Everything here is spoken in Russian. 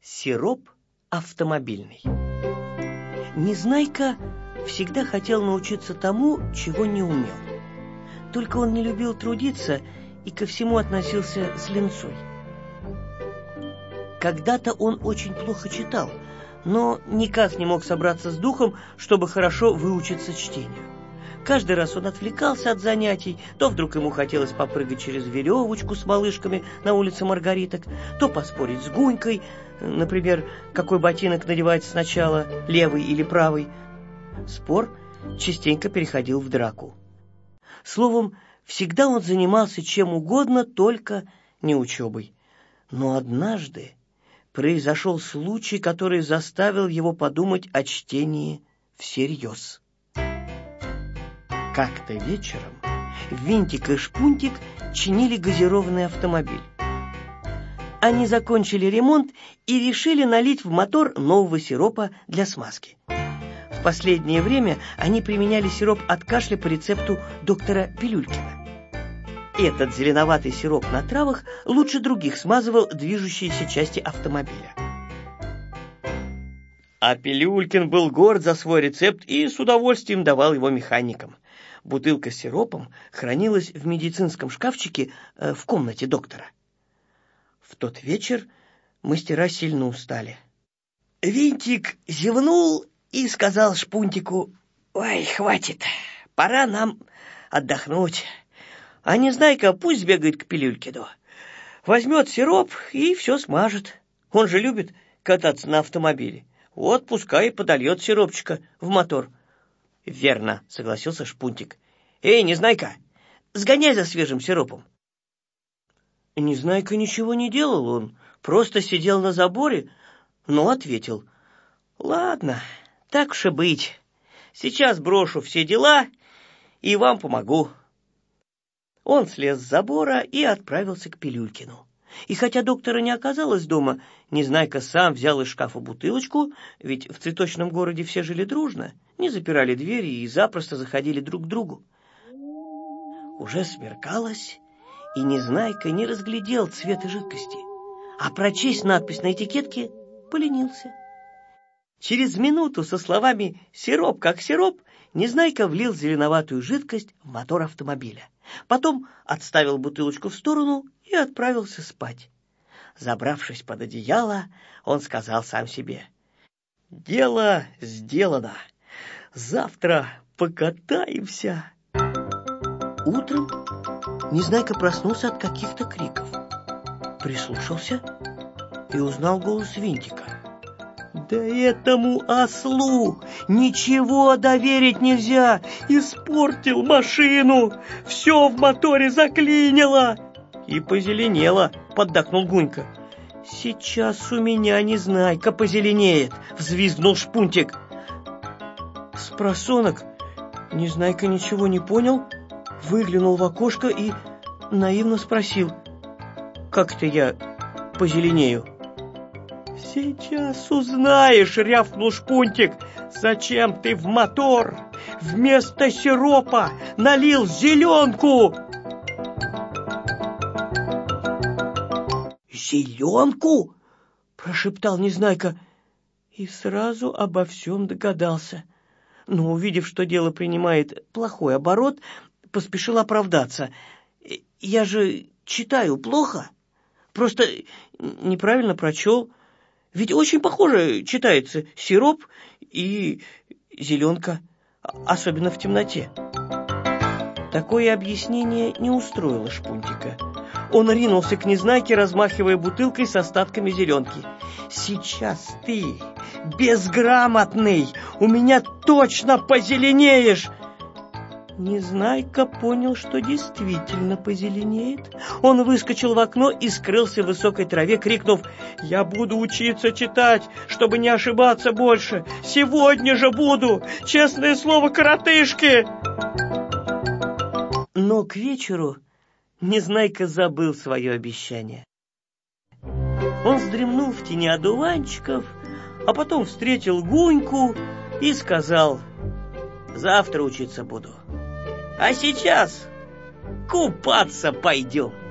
Сироп автомобильный. Незнайка всегда хотел научиться тому, чего не умел. Только он не любил трудиться и ко всему относился с линцой. Когда-то он очень плохо читал, но никак не мог собраться с духом, чтобы хорошо выучиться чтению. Каждый раз он отвлекался от занятий, то вдруг ему хотелось попрыгать через веревочку с малышками на улице Маргариток, то поспорить с Гунькой, например, какой ботинок надевать сначала, левый или правый. Спор частенько переходил в драку. Словом, всегда он занимался чем угодно, только не учебой. Но однажды произошел случай, который заставил его подумать о чтении всерьез. Как-то вечером Винтик и Шпунтик чинили газированный автомобиль. Они закончили ремонт и решили налить в мотор нового сиропа для смазки. В последнее время они применяли сироп от кашля по рецепту доктора Пилюлькина. Этот зеленоватый сироп на травах лучше других смазывал движущиеся части автомобиля. А Пилюлькин был горд за свой рецепт и с удовольствием давал его механикам. Бутылка с сиропом хранилась в медицинском шкафчике в комнате доктора. В тот вечер мастера сильно устали. Винтик зевнул и сказал Шпунтику: «Ой, хватит, пора нам отдохнуть. А Незнайка пусть бегает к Пилюлькину. Возьмет сироп и все смажет. Он же любит кататься на автомобиле. Вот пускай и подольет сиропчика в мотор». «Верно», — согласился Шпунтик. «Эй, Незнайка, сгоняй за свежим сиропом». Незнайка ничего не делал, он просто сидел на заборе, но ответил: «Ладно, так уж и быть. Сейчас брошу все дела и вам помогу». Он слез с забора и отправился к Пилюлькину. И хотя доктора не оказалось дома, Незнайка сам взял из шкафа бутылочку, ведь в цветочном городе все жили дружно, не запирали двери и запросто заходили друг к другу. Уже смеркалось, и Незнайка не разглядел цвета жидкости, а прочесть надпись на этикетке поленился. Через минуту со словами «сироп как сироп» Незнайка влил зеленоватую жидкость в мотор автомобиля. Потом отставил бутылочку в сторону и отправился спать. Забравшись под одеяло, он сказал сам себе: «Дело сделано. Завтра покатаемся». Утром Незнайка проснулся от каких-то криков. Прислушался и узнал голос Винтика. «Да этому ослу ничего доверить нельзя! Испортил машину! Все в моторе заклинило!» «И позеленело!» — поддакнул Гунька. «Сейчас у меня Незнайка позеленеет!» — взвизгнул Шпунтик. Спросонок Незнайка ничего не понял, выглянул в окошко и наивно спросил: «Как это я позеленею?» «Сейчас узнаешь», — рявкнул Шпунтик. «Зачем ты в мотор вместо сиропа налил зеленку?» «Зеленку?» — прошептал Незнайка и сразу обо всем догадался. Но, увидев, что дело принимает плохой оборот, поспешил оправдаться. «Я же читаю плохо, просто неправильно прочел. Ведь очень похоже читается сироп и зеленка, особенно в темноте». Такое объяснение не устроило Шпунтика. Он ринулся к Незнайке, размахивая бутылкой с остатками зеленки. «Сейчас ты, безграмотный, у меня точно позеленеешь!» Незнайка понял, что действительно позеленеет. Он выскочил в окно и скрылся в высокой траве, крикнув: «Я буду учиться читать, чтобы не ошибаться больше! Сегодня же буду! Честное слово, коротышки!» Но к вечеру Незнайка забыл свое обещание. Он вздремнул в тени одуванчиков, а потом встретил Гуньку и сказал: «Завтра учиться буду. А сейчас купаться пойдем».